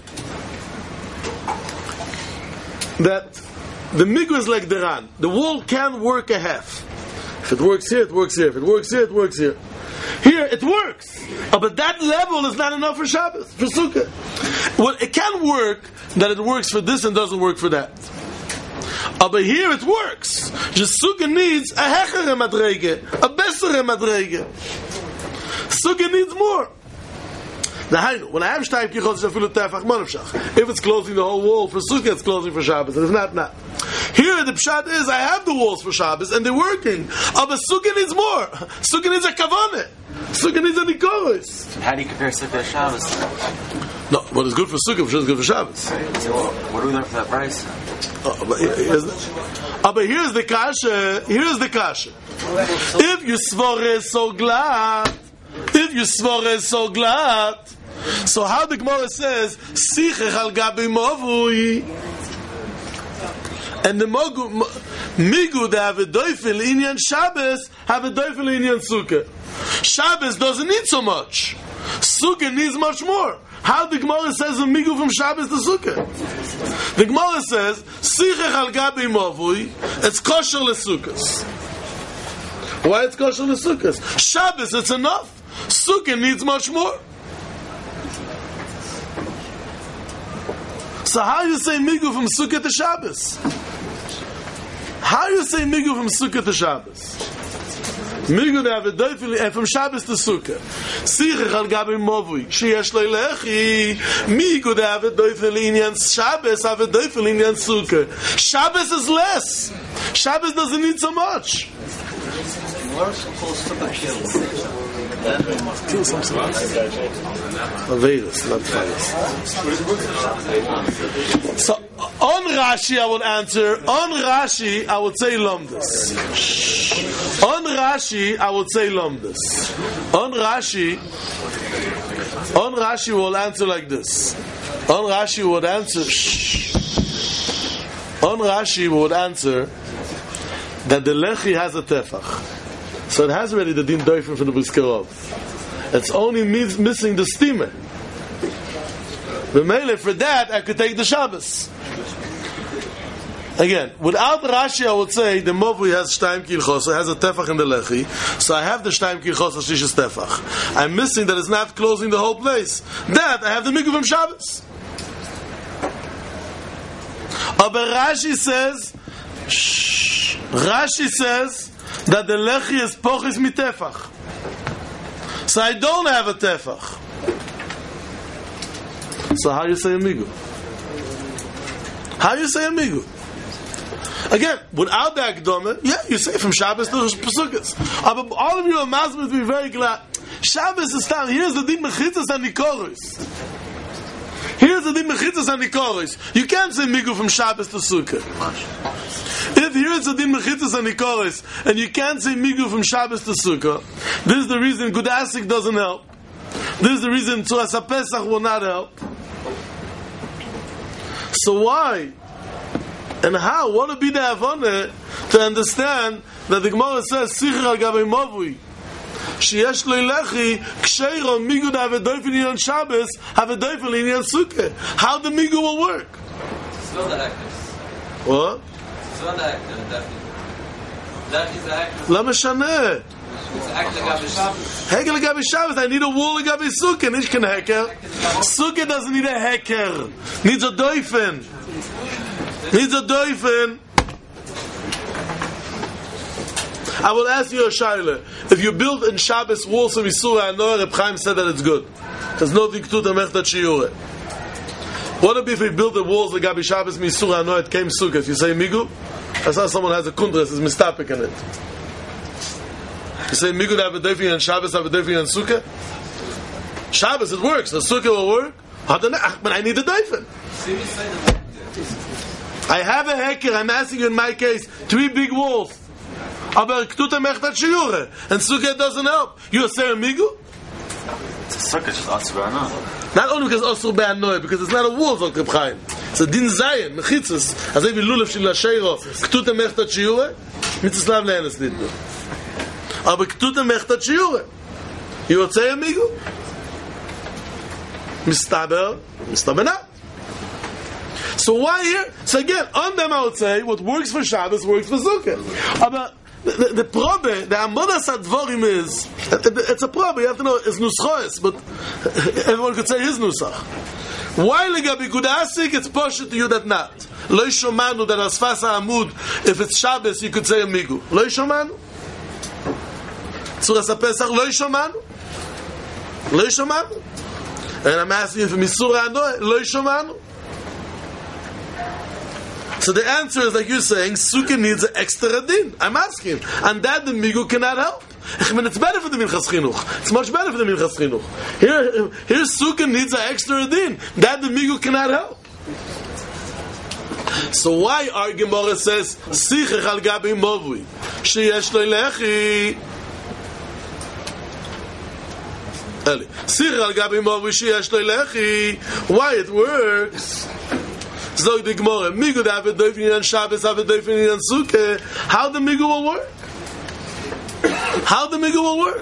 that the migu is like the ran. The wall can work a half. If it works here, it works here. If it works here, it works here. Here, it works. Oh, but that level is not enough for Shabbos, for Sukkah. Well, it can work that it works for this and doesn't work for that. Oh, but here it works. Just Sukkah needs a hechere madrege, a bessere madrege. Sukkah needs more. When I have Shtayim Kichos, I feel it tefach manavshach. If it's closing the whole wall for Sukkah, it's closing for Shabbos. And if not, not. Here the pshat is, I have the walls for Shabbos and they're working. Oh, but Sukkah needs more. Sukkah needs a kavaneh. Sukkah needs a nikoros. How do you compare Sukkah to Shabbos? No, what is good for Sukkah is good for Shabbos. So what do we learn from that price? Oh, but, here's the, oh, but here's the kasha. Here's the kasha. If you svore so glad, if you svore so glad, so how the Gemara says, Sichech al gabi movui, and the mogu, migu that have a doifel inyan Shabbos have a doifel inyan Sukkah. Shabbos doesn't need so much. Sukkah needs much more. How the Gemara says a migu from Shabbos to Sukkah? The Gemara says, Sichech al gabi movui, it's kosher lesukkos. Why it's kosher lesukkos? Shabbos, it's enough. Sukkah needs much more. So how you say migu from Sukkah to Shabbos? How you say migu from Sukkah to Shabbos? Migu to have a doifel, and from Shabbos to Sukkah. Sichech al gabi movui, sheyesh lo lechi. Migu to have a doifel inyan Shabbos, have a doifel inyan Sukkah. Shabbos is less. Shabbos doesn't need so much. Kill some Avedis, not fires. So on Rashi I would answer. On Rashi I would say Lomdus. On Rashi I would say Lomdus. On Rashi, on Rashi will answer like this. On Rashi would answer. On Rashi would answer that the lechi has a tefach. So it has already the din doifen from the Briskerov. It's only mis- missing the steamer. The mele for that I could take the Shabbos. Again, without Rashi I would say the Movui has Shtayim Kilchos, so it has a tefach in the lechi. So I have the Shtayim Kilchos of Shishis tefach. I'm missing that it's not closing the whole place. That I have the Mikvah from Shabbos. But Rashi says, shh, Rashi says that the lechi is pochis mitefach. So I don't have a tefach. So how you say amigu? How you say amigu? Again, without the akdome, yeah, you say from Shabbos to Pesukos. But all of you are mazmid to be very glad. Shabbos is down. Here's the din mechitzas and nikoros. Here's the din mechitzas and nikoros. You can't say migu from Shabbos to Sukkah. If here it's a din mechitzas and nikoros, and you can't say migu from Shabbos to Sukkah, this is the reason Gudasik doesn't help. This is the reason Tzuras HaPesach will not help. So why and how? What would be the Havana to understand that the Gemara says Sichar al Gabei Movui Sheyesh lo lechi ksheiro migu da have a doifel in Shabbos have a doifel in Sukkah? How the migu will work? It's not the actors. What? It's not the actors. That is, that is the actors. Lama shaneh. It's act legabe Shabbos. Heker legabe Shabbos. I need a wall legabe Sukkah. Nicht kein heker. Sukkah doesn't need a heker. Needs a doifen. Needs a doifen. I will ask you a shaila. If you build in Shabbos walls of Yisura and Noah, Reb Chaim said that it's good. There's no diktut amechtat shiure. What if we build the walls of Gabi Shabbos Yisura and Noah, it came Sukkah? If you say migu, I saw someone has a kundras, is mistapik in it. You say migu to have a doifi and Shabbos have a doifi and Sukkah? Shabbos it works, the Sukkah will work. But I need a doifen. I have a heker, I'm asking you in my case, three big walls. Aber Ktute mechtat shiure. And Sukkah doesn't help. You are saying Migu? It's a sukkah, just Asur no. Not only because Asur Be'anoi, because it's not a wall, Zok Reb Chaim. It's a din Zayin, mechitzas. As if you lulav shil Hasheiro, Ktute mechtat shiure, mitzislav lehenes nidnu. Aber Ktute mechtat shiure. You are saying Migu? Mistaber, mistaber not. So why here? So again, on them I would say, what works for Shabbos works for Sukkah. But the, the, the probe, the Amodas Advorim is, it's a probe, you have to know, it's Nuschoes, but everyone could say his Nusach. Why Legabi Gudasik, it's Poshet to you that not. Lo Shomanu, that as Fasa Amud, if it's Shabbos, you could say a Migu. Lo Shomanu. Tzuras HaPesach, Lo Shomanu. Lo Shomanu. And I'm asking you for Misura Anoy, Lo Shomanu. So the answer is, like you're saying, Sukkah needs an extra din. I'm asking. And that the Migu cannot help. I mean, it's better for the Minchas Chinuch. It's much better for the Minchas Chinuch. Here, here Sukkah needs an extra din. That the Migu cannot help. So why our Gemara says, Sichech al gabi movui, sheyesh lo lechi. Sichech al gabi movui, sheyesh lo lechi. Why it works? Zog the Gemara, Migu have a doifin on Shabbos, have a doifin on Sukkah. How the Migu will work? How the Migu will work?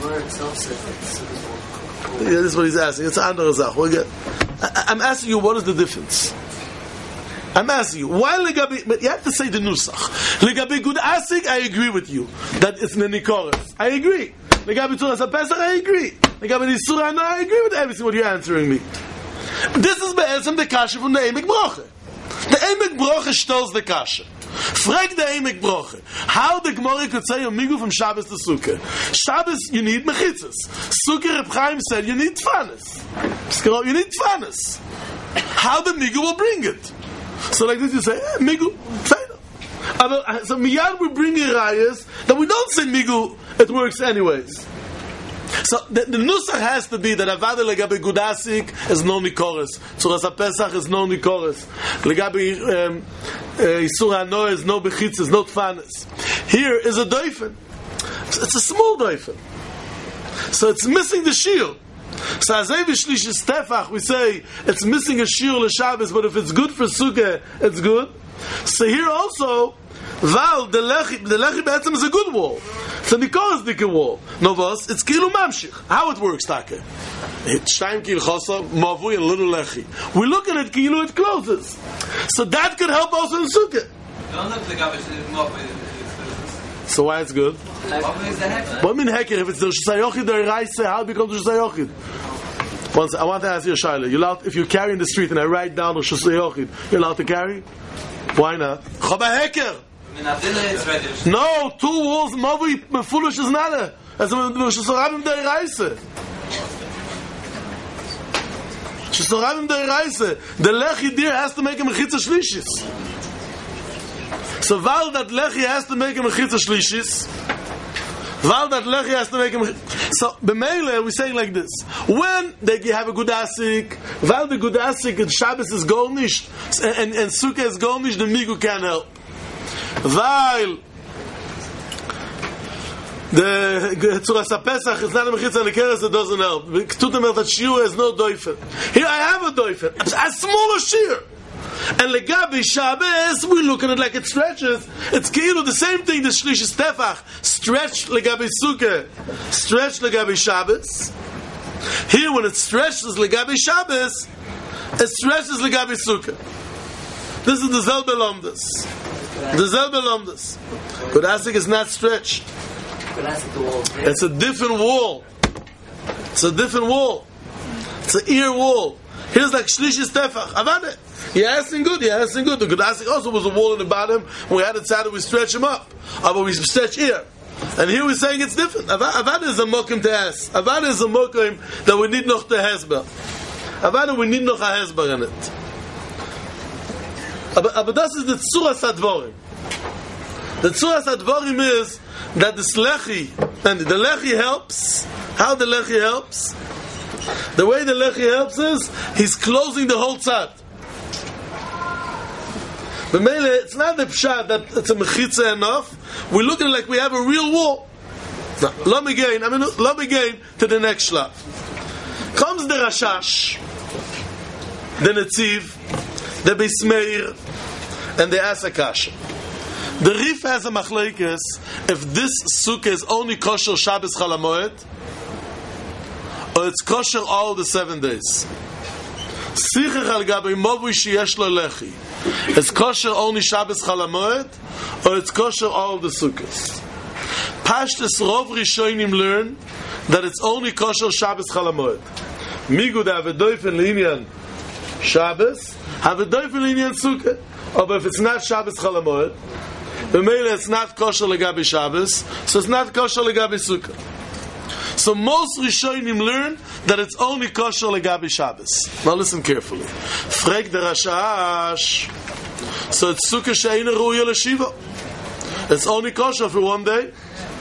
Yeah, this is what he's asking. It's an andere Zach. We'll get. I, I'm asking you, what is the difference? I'm asking you, why Legabi, but you have to say the Nusach. Legabi Gud Asik, I agree with you, that it's Nenikoris. I agree. Legabi Tzuras HaPesach, I agree. Legabi Nisura, no, I agree with everything what you're answering me. This is be'ezem the kasha from the Emek Broche. The Emek Broche stels the kasha. Frag the Emek Broche. How the Gemara could say a Migu from Shabbos to Sukkah. Shabbos, you need mechitzas. Sukkah, Reb Chaim said, you need tfanis. You need tfanis. How the Migu will bring it? So like this you say, eh, Migu, Feidah. So miyad we bring a rayas that we don't say Migu, it works anyways. So the, the nusach has to be that Avada legabe Gudasik is no nikoris, Tzuras HaPesach is no nikoris, legabe um, uh, Yisur HaNoah is no bechitzes, no tfanis. Here is a doifen. It's a small doifen. So it's missing the shield. So as Evi Shlish is Tefach, we say it's missing a shiur l'Shabbos, but if it's good for Sukkah, it's good. So here also, Val, the Lechi, the Lechi Be'etzem is a good wall. It's a Nikoros dike wall. Novos, it's Kilu Mamshich. How it works, Take? It's Shtayim Kil Chosa, Mavui and Little Lechi. We look at it, Kilu, it closes. So that could help also in Sukkah. So why it's good? What mean heker? If it's the Shayochid or Raisa, how it becomes the Shayochid? Once, I want to ask you a Shaila. You allowed, if you're carrying the street and I write down the Shayochid, you're allowed to carry? Why not? Chaba heker! No, two walls, Mavi, foolish is nada. As a Shasorabim der Raisa. Shasorabim der Raisa. The Lechi deer has to make him a Chitza Shlishis. So while that Lechi has to make him a Chitza Shlishis, while that Lechi has to make him a... So, b'meile, we're saying like this. When they have a Gudasik, while the Gudasik and Shabbos is Golnish, and, and Sukkah is Golnish, the Migu can help. While the Tzuras HaPesach is not a Mechitza Lekeres, it doesn't help. K'tutem that Shiur has no doifen. Here I have a doifen. A smaller Shiur. And legabi Shabbos, we look at it like it stretches. It's keilu the same thing. The shlish is tefach, stretch legabi Sukkah, stretch legabi Shabbos. Here, when it stretches legabi Shabbos, it stretches legabi Sukkah. This is the zelbe lomdas. The zelbe lomdas. Gudasik is not stretched. It's a different wall. It's a different wall. It's an ear wall. Here's like shlish is tefach. Avade. Yeah, asking good, yeah, asking good. The Gudasik also was a wall in the bottom. When we had it side, we stretch him up. Uh, but we stretch here. And here we're saying it's different. Avada is a mokim to ask. Avada is a mokim that we need noch the hezber. Avada, we need noch a hezber in it. But this is the Tzuras HaDvorim. The Tzuras HaDvorim is that the Lechi, and the Lechi helps. How the Lechi helps? The way the Lechi helps is, he's closing the whole tzad. But mainly, it's not the pshat that it's a mechitza enough. We're looking like we have a real wall. Now, let me gain. I mean, let me gain to the next shlaf. Comes the Rashash, the Netziv, the Bismeir, and the Asakash. The Rif has a machlekes if this sukkah is only kosher Shabbos Chalamoed, or it's kosher all the seven days. Sichach al gabi movi sheyesh lo lechi. It's kosher only Shabbos Chalamoed, or it's kosher all the sukkahs. Pashtus Rov Rishonim learn that it's only kosher Shabbos Chalamoed. Migu da avedoifen linyan Shabbos, avedoifen linyan sukkah. Or if it's not Shabbos Chalamoed, the mele it's not kosher legabi Shabbos, so it's not kosher legabi sukkah. So most Rishonim learn that it's only kosher legabi Shabbos. Now listen carefully. Frek the Rashash. So it's sukkah she'eina ruya l'shiva. It's only kosher for one day.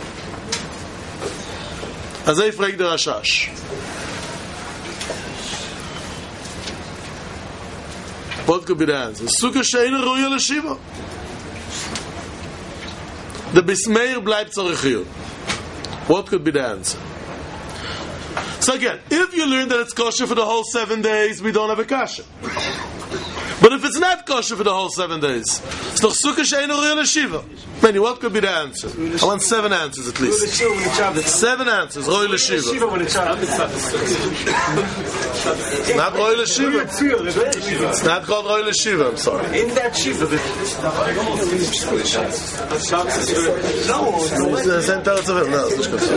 Azay frek the Rashash. What could be the answer? Sukkah she'eina ruya l'shiva. The Bismeir bleibt zorechiyut. What could be the answer? So again, if you learn that it's kosher for the whole seven days, we don't have a kasha. But if it's not kosher for the whole seven days, it's noch sukkah she'eino ruya l'shiva. Many, what could be the answer? I want seven answers at least. Seven answers. Ruya l'shiva. It's not ruya l'shiva. It's not called ruya l'shiva. I'm sorry. In that shiva. It's the same teretz of it. No, it's not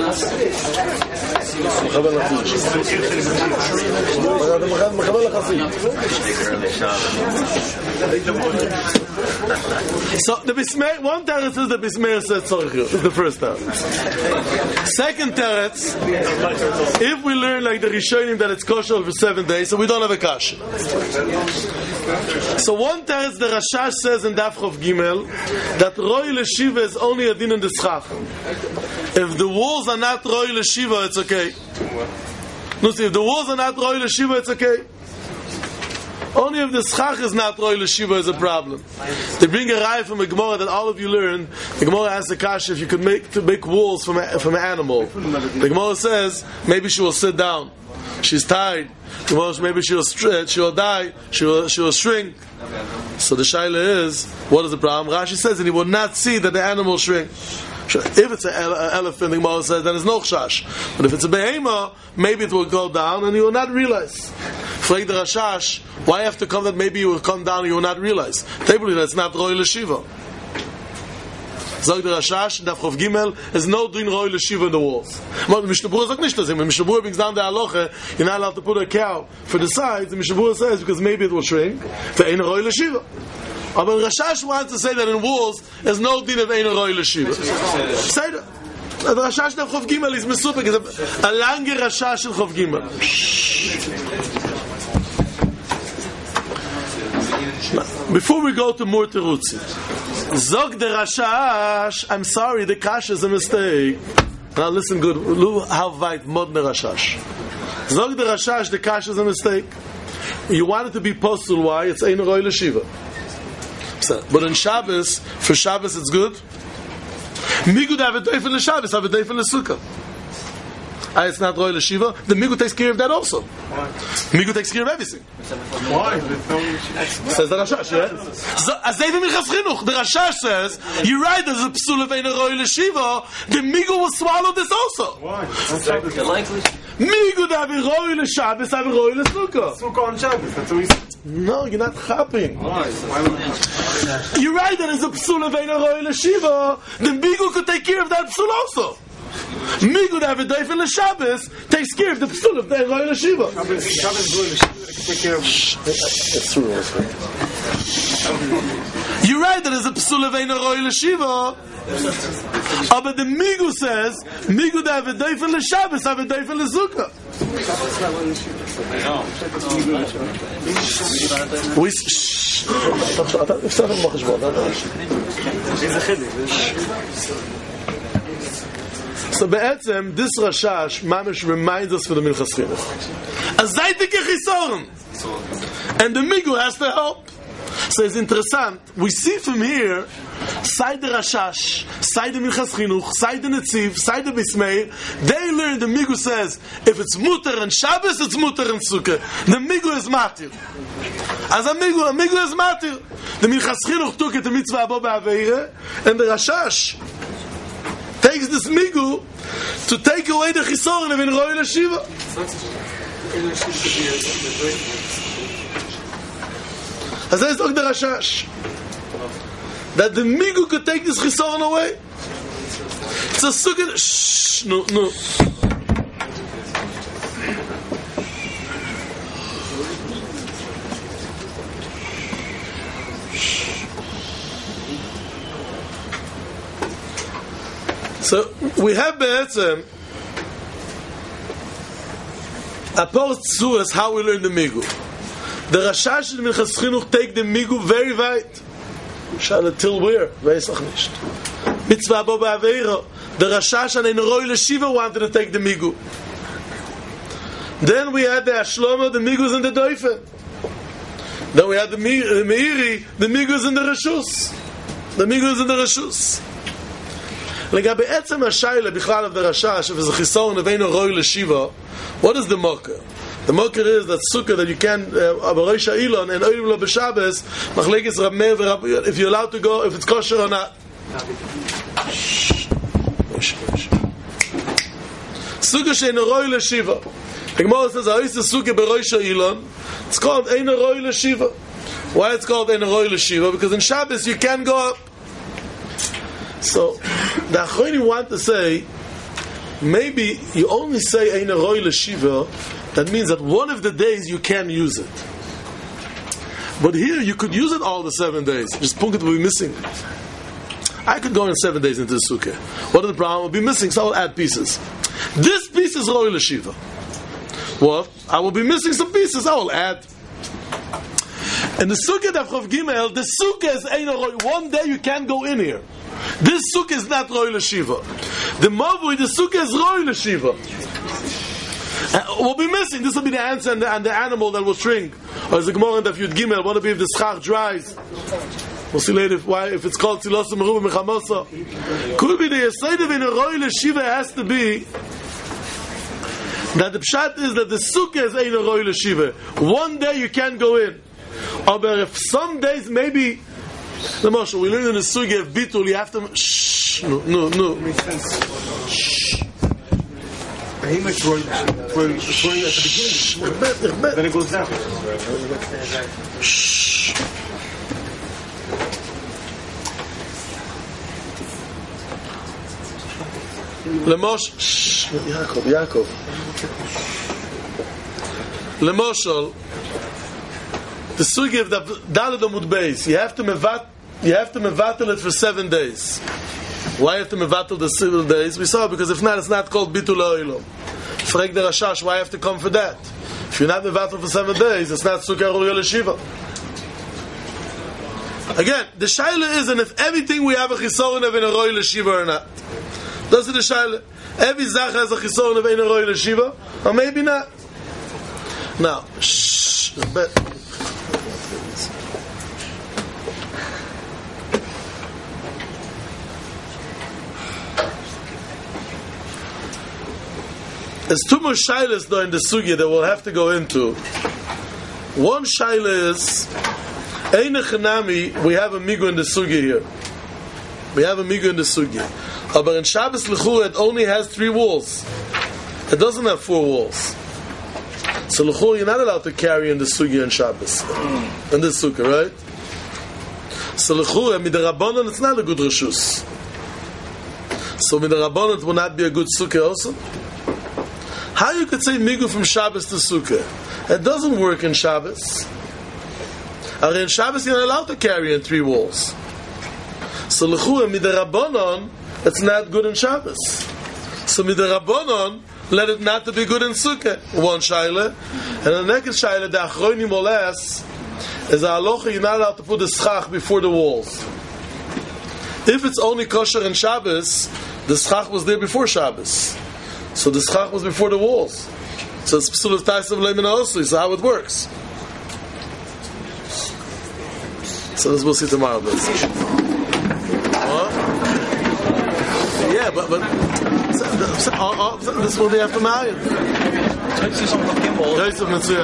so the Bismeir, one teretz is the Bismeir says tzorich. It's the first teretz. Second teretz, if we learn like the Rishonim that it's kosher for seven days, so we don't have a kasha. So one teretz the Rashash says in Daf Chof Gimel that Roy L'Shiva is only a din in the schach. If the walls are not Roy L'Shiva, it's okay. No, see, if the walls are not Roy L'Shiva, it's okay. Only if the schach is not Roy L'Shiva is a problem. They bring a raya from a Gemara that all of you learn. The Gemara asks the kasha if you could make to make walls from a, from an animal. The Gemara says maybe she will sit down. She's tired. The Gemara maybe she will she will die. She will she will shrink. So the shaila is, what is the problem? Rashi says that he will not see that the animal shrink. If it's an ele- elephant, the Gemara says, then it's no chash. But if it's a behema, maybe it will go down and you will not realize. Frag the Rashash, why have to come that maybe you will come down and you will not realize? Tably, that's not Roy L'Shiva. Zog the Rashash, Daf Chof Gimel, is no doing Roy L'Shiva in the walls. But Mishnah Berurah sagt nicht das. When Mishnah Berurah brings down the halacha, you're not allowed to put a cow for the sides, and Mishnah Berurah says, because maybe it will shrink, for ain't Roy L'Shiva. But Rashash wants to say that in walls, there's no din of ain't Roy L'Shiva. Say that. The Rashash Daf Chof Gimel is mesupik, is a lange Rashash of Chof Gimel. Before we go to more terutzi, Zog the Rashash, I'm sorry, the kash is a mistake. Now listen good, look how weit mod the Rashash. Zog the Rashash, the kash is a mistake. You want it to be postul, why? It's ein Roy L'Shiva. So, but in Shabbos, for Shabbos it's good. Migud have a day for the Shabbos, have a day for the Sukkah. Ah, it's not Roy L'Shiva. The Migu takes care of that also. Why? Migu takes care of everything. Why? Says the Rashash, yeah? So, as they even Minchas Chinuch, the Rashash says, you're right, there's a psul of ein Roy L'Shiva, the Migu will swallow this also. Why? Migu have a Roy L'Shabbos, have a Roy L'Sukkah. Sukkah on Shabbos, that's what he said. No, you're not chapping. Why? You're right, there is a psul of ein Roy L'Shiva, the Migu could take care of that psul also. Migud have a day for the Shabbos takes care of the psul of the Roy L'Shiva. Shabbos, Shabbos, Roy L'Shiva, they can take care of it. It's true. You're right, there is a psul of ein Roy L'Shiva. But the Migu says, Migud have a day for the Shabbos, have a day for the Sukkah. We shh. So be'etzem, this Rashash, Mamish reminds us for the Minchas Chinuch. A zaytike chisoron. And the Migu has to help. So it's interessant. We see from here, Side the Rashash, Side the Minchas Chinuch, Side the Netziv, Side the Bismeir, they learn the Migu says, if it's Mutter and Shabbos, it's Mutter and Sukkah. The Migu is Matir. As a Migu, a Migu is Matir. The Minchas Chinuch took it to Mitzvah Abo Ba'aveire, and the Rashash takes this Migu to take away the Chisorin of in Roy Leshiva. As I said, the Rashash, that the Migu could take this Chisoron away. It's a Sukkah. Shh, no, no. So we have Be'etzem a post Suez how we learn the Migu. The Rashash and Minchas Chinuch take the Migu very weit. Shall till where? Weiß auch nicht. Mitzvah Abo Ba'aveira. The Rashash and Roy Leshiva wanted to take the Migu. Then we had the Ashlomo, the Migus and the Doifen. Then we had the Meiri, the Migus and the Reshus. The Migus and the Reshus. Legabe etzem hashayla bichlal of the Rashash, if it's a chisoron of eino roy leshiva, what is the mocker? The mocker is that sukkah that you can abarosh ha'ilon and oilim lo b'Shabbos machlekes Rab Meir v'Rab, if you're allowed to go, if it's kosher or not. Sukkah she'eino roy leshiva. The Gemara says ha'is sukkah b'rosh ha'ilon. It's called eino roy leshiva. Why it's called eino roy leshiva? Because in Shabbos you can go up. So the Achronim want to say, maybe you only say Ein Roy Leshiva, that means that one of the days you can use it. But here you could use it all the seven days. Just Punkt will be missing. I could go in seven days into the Sukkah. What is the problem? I'll be missing, so I'll add pieces. This piece is Roy Leshiva. What? I will be missing some pieces, I will add. And the Sukkah of Chav Gimel, the Sukkah is Ein Roy. One day you can't go in here. This sukkah is not Roy Leshiva. The Mavui, the sukkah is Roy Leshiva. Uh, we'll be missing. This will be the ants and the, and the animal that will shrink. Or as the Gemara in the Yud Gimel, what if the schach dries? We'll see later if, why, if it's called Tzilosa Meruba Mechamosa. Could be the Yesod of in a Roy Leshiva has to be that the pshat is that the sukkah is Ein Roy Leshiva. One day you can't go in. Or if some days maybe the Moshe, we learn in the Sugi of Bitul, you have to. Shh, no, no, no. Makes sense. Shh. He makes Roy at the beginning. Then it goes down. Shh. Lemoshe, shh, Yaakov, Yaakov. Lemoshe, the Sugi of the Daled Amud Beis, you have to mevat. You have to mevatel it for seven days. Why have to mevatel the seven days? We saw because if not, it's not called bitul ha'olam. Frag the Rashash, why have to come for that? If you're not mevatel for seven days, it's not sukkah roy leshiva. Again, the shaila isn't if everything we have a chisoron of in a roy leshiva or not. That's the shaila. Every zach has a chisoron of in a roy leshiva, or maybe not. Now, shh. There's two more shaylas though in the sugya that we'll have to go into. One shayla is Ein Echanami, we have a migu in the sugya here. We have a migu in the sugya. But in Shabbos L'chur it only has three walls. It doesn't have four walls. So L'chur you're not allowed to carry in the sugya in Shabbos. In the sukkah, right? So L'chur, Midrabanan, it's not a good reshus. So Midrabanan it will not be a good sukkah also. How you could say migu from Shabbos to Sukkah? It doesn't work in Shabbos. And in Shabbos you're not allowed to carry in three walls. So l'chua midarabonon, it's not good in Shabbos. So midarabonon, let it not to be good in Sukkah. One shaila, and the next shaila, the achronim oles, is a halacha you're not allowed to put the schach before the walls. If it's only kosher in Shabbos, the schach was there before Shabbos. So the schach was before the walls. So it's psul of taisav leimin osli. So how it works? So this we'll see tomorrow. But what? Yeah, but but so, so, uh, uh, so this will be after Marion. Joseph Mitzvah.